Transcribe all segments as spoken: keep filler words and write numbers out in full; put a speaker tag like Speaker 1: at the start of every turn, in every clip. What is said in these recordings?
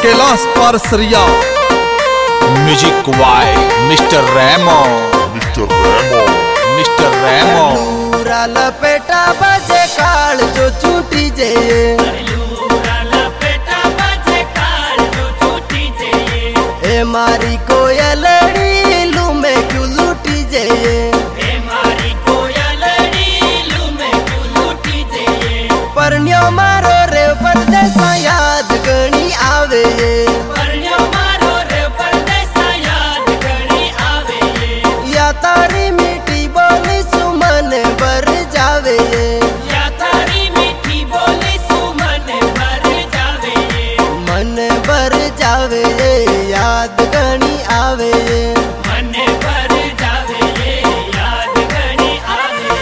Speaker 1: कैलाश पारसरिया।
Speaker 2: Music by mister Remo
Speaker 3: mister Remo
Speaker 2: mister Remo.
Speaker 4: लूरा लपेटा बजे काल जो छूटी जे,
Speaker 5: लूरा लपेटा बजे काल जो छूटी जे।
Speaker 4: ए मारी कोयलड़ी लू में क्यों लूटी जे,
Speaker 5: ए मारी कोयलड़ी लू में क्यों लूटी जे।
Speaker 4: परण्यो मारो रे परदेसा याद गणी आवे,
Speaker 5: परण्यो मारो रे परदेसा याद गणी आवे।
Speaker 4: या तारी मीठी बोली सुमन बर जावे,
Speaker 5: या तारी मीठी बोली सुमन भर जावे।
Speaker 4: मन बर जावे याद गणी आवे।
Speaker 5: मन भर जावे याद गणी आवे।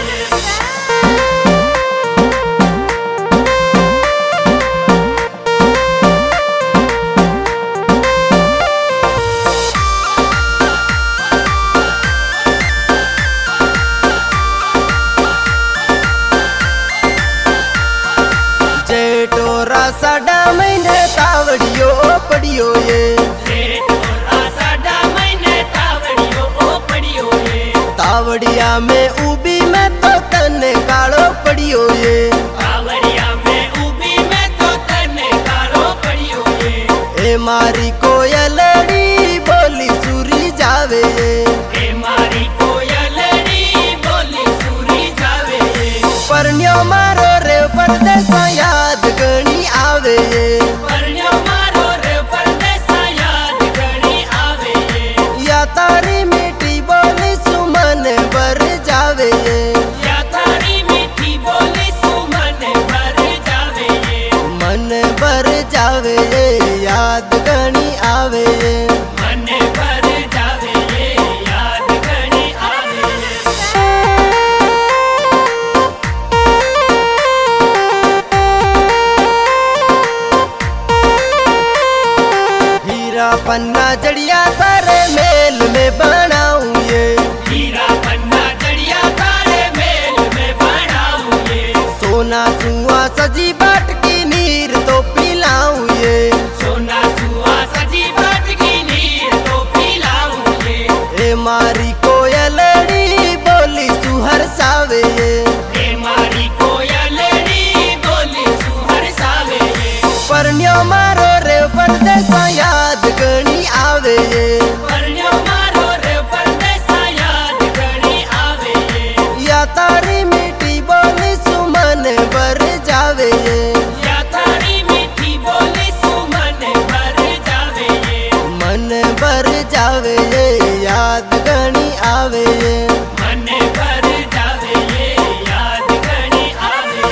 Speaker 4: जेठोरा साडा महीने तावड़ियो पड़ियो ये,
Speaker 5: जेठोरा साडा महीने तावड़ियो ओ पड़ियो ये।
Speaker 4: तावड़िया में उबी में तो तने कालो पड़ियो ये,
Speaker 5: तावड़िया में उबी में तो तने कालो पड़ियो ये।
Speaker 4: ए मारी कोयलड़ी बोली सुरी जावे,
Speaker 5: ए मारी कोयलड़ी बोली सुरी जावे।
Speaker 4: परण्यो मारो रे परदेसा याद गणी आवे,
Speaker 5: परण्यो मारो रे परदेसा याद गणी आवे।
Speaker 4: या तारी मीठी बोली सुमन बर जावे,
Speaker 5: या तारी मीठी बोली सुमन भर जावे।
Speaker 4: मन बर जावे याद गणी आवे।
Speaker 5: मन भर जावे याद गणी आवे।
Speaker 4: हीरा पन्ना जड़िया तारे मेल में बनाऊं ये,
Speaker 5: हीरा पन्ना जड़िया तारे मेल में बनाऊं ये।
Speaker 4: सोना सुआ सजी बाट की नीर तो पिलाऊं ये,
Speaker 5: सोना सुआ सजी बाट की नीर तो पिलाऊं ये।
Speaker 4: ए मारी कोयलड़ी बोली सुहर सावे ये,
Speaker 5: ए मारी कोयलड़ी बोली सुहर सावे ये।
Speaker 4: परण्यो मारो रे परदेसा याद गणी आवे ये,
Speaker 5: परण्यो मारो रे परदेसा याद गणी आवे ये।
Speaker 4: या तारी मीठी बोली सुमन बर जावे ये,
Speaker 5: या तारी मीठी बोली सुमन भर जावे ये।
Speaker 4: मन बर जावे याद गणी आवे ये।
Speaker 5: मन भर जावे याद गणी आवे।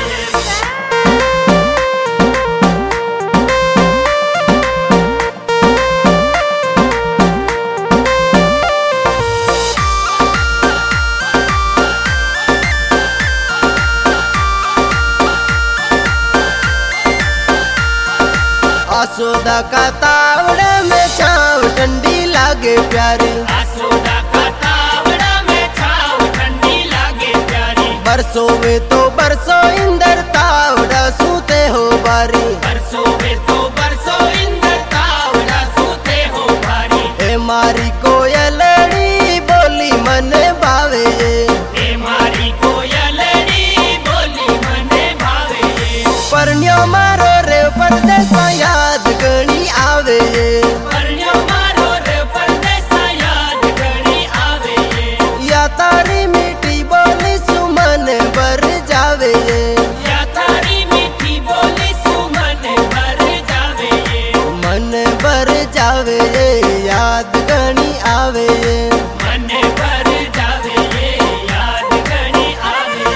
Speaker 4: आसोदा का तावड़ा में छाव ठंडी लागे प्यारी,
Speaker 5: आसोदा का तावड़ा में छाव ठंडी लागे प्यारी।
Speaker 4: बरसों में तो बरसों इंदर तावड़ा सूते हो बारी,
Speaker 5: बरसों में तो बरसों इंद्र तावड़ा सूते हो भारी।
Speaker 4: ए मारी कोयलड़ी बोली मन भावे ये,
Speaker 5: ए मारी कोयलड़ी बोली मने भावे ये।
Speaker 4: परण्यो मारो रे परदेसा याद गणी आवे ये,
Speaker 5: परण्यो मारो रे परदेसा याद गणी आवे ये।
Speaker 4: या तारी मीठी बोली सुमन बर जावे ये,
Speaker 5: या तारी मीठी बोली सुमन भर जावे ये।
Speaker 4: मन बर जावे याद गणी आवे ये।
Speaker 5: मन भर जावे याद गणी आवे।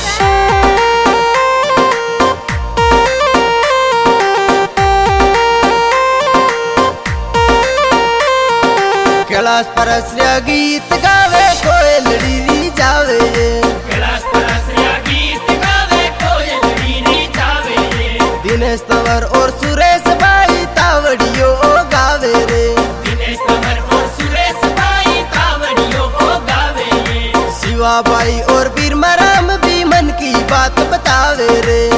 Speaker 4: कैलाश परसरिया गीत गावे कोयलड़ी री जावे ये,
Speaker 5: कैलाश परसरिया गीत गावे कोयलड़ी री जावे ये।
Speaker 4: दिनेश तंवर और सुरेश भाई तावड़ियो गावे रे,
Speaker 5: दिनेश तंवर और सुरेश भाई तावड़ियों को गावे ये।
Speaker 4: शिवा भाई और बीर मराम भी मन की बात बतावे रे,